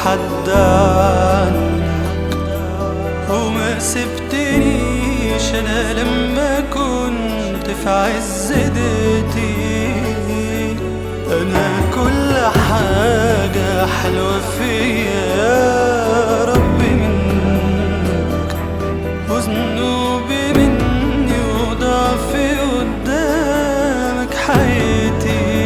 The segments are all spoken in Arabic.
حد عنك، وما سبتنيش انا لما كنت في عز دقيقتي. انا كل حاجة حلوة فيا يا رب منك، وذنوبي مني وضعفي قدامك حياتي.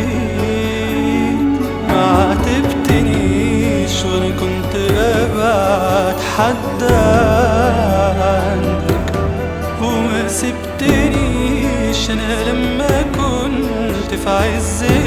ما عاتبتنيش وانا كنت ابعد حد عنك، وما سبتنيش انا لما كنت في عز